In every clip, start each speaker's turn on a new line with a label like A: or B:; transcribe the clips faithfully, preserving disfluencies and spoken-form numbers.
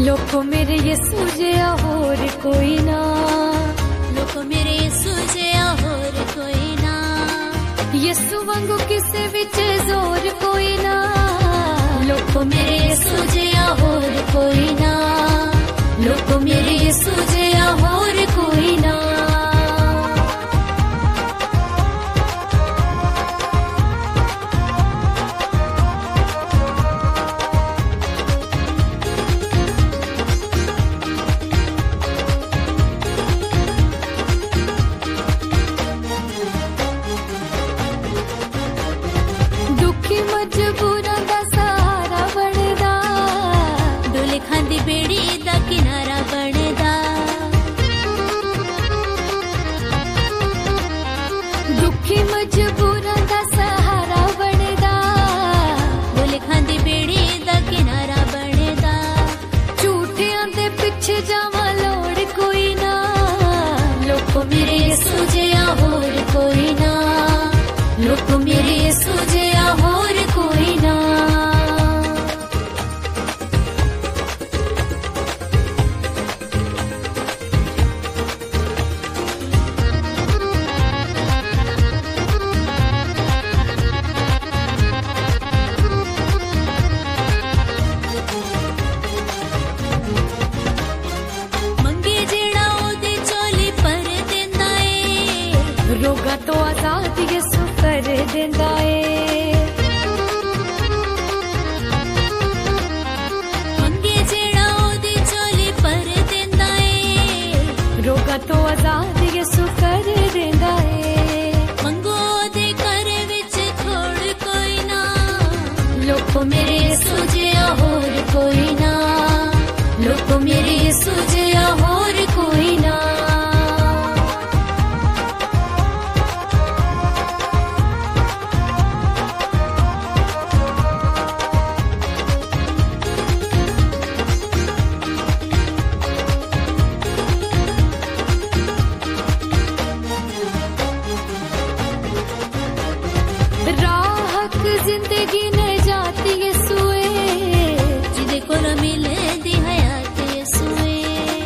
A: लोको मेरे यीशु जिया होर कोई ना,
B: लोको मेरे यीशु जिया होर कोई ना,
A: यीशु वांगू किसे विच जोर कोई ना,
B: लोको मेरे यीशु जिया होर कोई ना, लोको मेरे यीशु जिया होर कोई ना।
A: दुखी मजबूरां दा सहारा बनदा,
B: डोले खांदी बेड़ी दा किनारा बनदा,
A: दुखी मजबूरां दा सहारा बनदा,
B: डोले खांदी बेड़ी दा किनारा बनदा,
A: झूठियां दे पिछे जावां लोड़ कोई ना,
B: लोको मेरे यीशु जिया होर कोई ना, लोको मेरे यीशु जिया होर कोई ना। मंगे जेड़ा ओदे चोली पर देंदा ए,
A: रोगा तो आजाद यीशु कर देंदा ए,
B: मंगे जेड़ा ओदे चोली पर देंदा ए,
A: रोगा तो आजाद यीशु कर देंदा ए,
B: मंगो ओदे घर विच थोड़ कोई ना,
A: लोको
B: मेरे यीशु जिया होर कोई ना, लोको मेरे यीशु जिया होर कोई ना।
A: राहत जिंदगी न जाती यीशु ए,
B: जिदे कोल मिले दी हयात यीशु ए,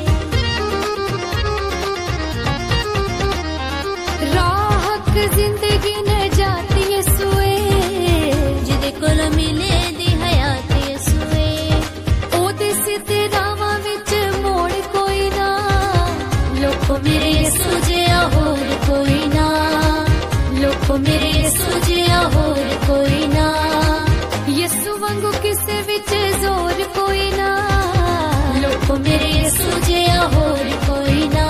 A: राहत जिंदगी न जाती यीशु ए,
B: जिदे कोल मिले दी हयात यीशु ए,
A: ओदे सिद्धे रावां विच मोड़ कोई ना,
B: लोको मेरे यीशु जिया होर कोई ना, लोको मेरे यीशु जिया होर कोई ना,
A: यीशु वांगू किसे विच जोर कोई ना,
B: लोको मेरे यीशु जिया होर कोई ना,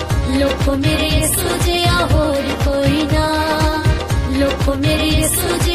B: लोको मेरे यीशु जिया होर कोई ना, लोको मेरे यीशु जिया